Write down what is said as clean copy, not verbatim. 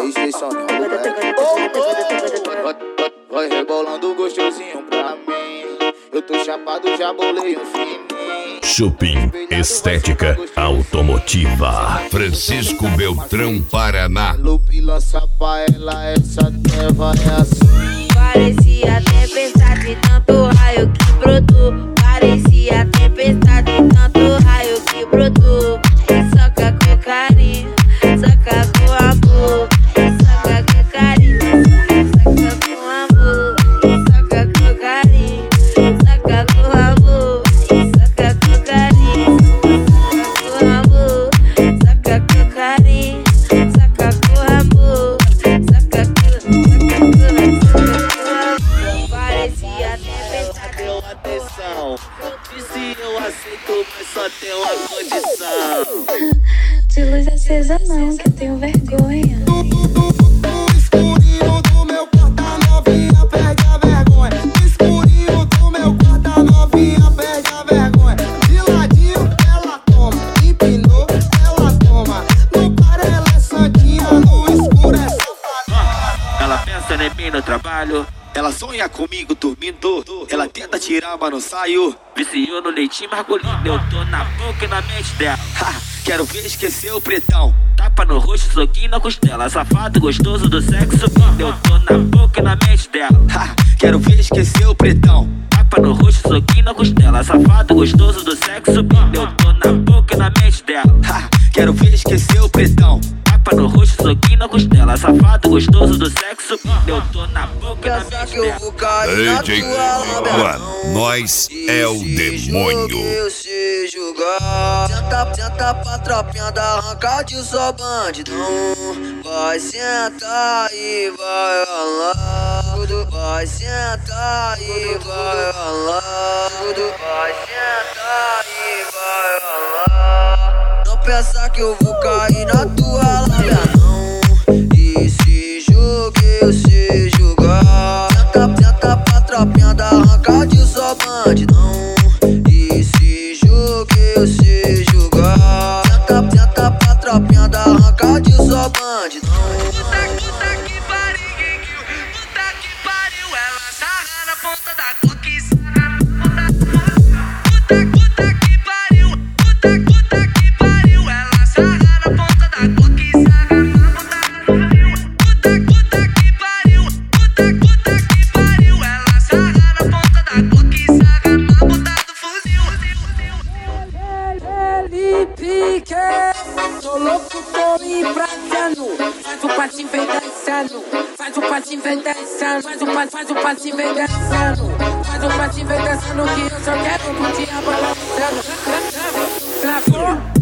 Aí, Jason, vai rebolando gostosinho pra mim. Eu tô chapado, já bolei um fininho. Shopping Estética Automotiva, Francisco Beltrão, Paraná. Lupe lança pra ela, essa treva é assim. Parecia tempestade, tanto raio que brotou. Parecia tempestade, tanto raio que brotou. Soca com carinho, soca com amor. Soca com carinho, soca com amor. Soca com carinho, soca com amor. Soca com carinho, soca com amor. Soca com carinho, soca com amor. Soca com amor. Parecia tempestade. Deu atenção. Disse eu aceito, mas só tem uma condição. De luz acesa não, que eu tenho vergonha. No escurinho do meu quarto, a novinha perde a vergonha. No escurinho do meu quarto, a novinha perde a vergonha. De ladinho ela toma, empinou ela toma. No par ela é santinha, no escuro é safadinha. Ela pensa em mim no trabalho. Ela sonha comigo dormindo. Ela tenta tirar, mas não saio. Viciou no leitinho margolino. Eu tô na boca e na mente dela. Quero ver esquecer o pretão. Tapa no rosto, soquinho na costela. Safado gostoso do sexo. Eu tô na boca e na mente dela. Quero ver esquecer o pretão. Tapa no rosto, soquinho na costela. Safado gostoso do sexo. Eu tô na boca e na mente dela. Quero ver esquecer o pretão. Tapa no rosto, soquinho na costela. Safado gostoso do sexo. Eu tô na boca e na mente dela. DJ Mano, nós é o demônio. Eu sei jogar. Senta pra tropinha da arranca de só bandidão. Vai sentar e vai ralar. Vai sentar e vai ralar. Vai sentar e vai ralar. Não pensa que eu vou cair na tua lábia não. Esse jogo eu sei jogar. Senta pra tropinha da arranca de só bandidão. Esse jogo eu sei jogar. Senta pra tropinha da arranca de só bandidão. Puta que pariu, puta que pariu, ela sarra na ponta da Glock, sarra na ponta. Puta que pariu, puta que pariu, ela sarra na ponta da Glock, sarra na ponta. Puta que pariu, puta que pariu, ela sarra na ponta da Glock, sarra na ponta do fuzil. Ele pique, tô louco, tô embrasando. Faz o patinho, vem dançando. Faz o patinho, vem dançando. Faz o patinho, vem dançando. Faz o patinho, vem dançando. Que eu só quero curtir a bola dançando. Travou.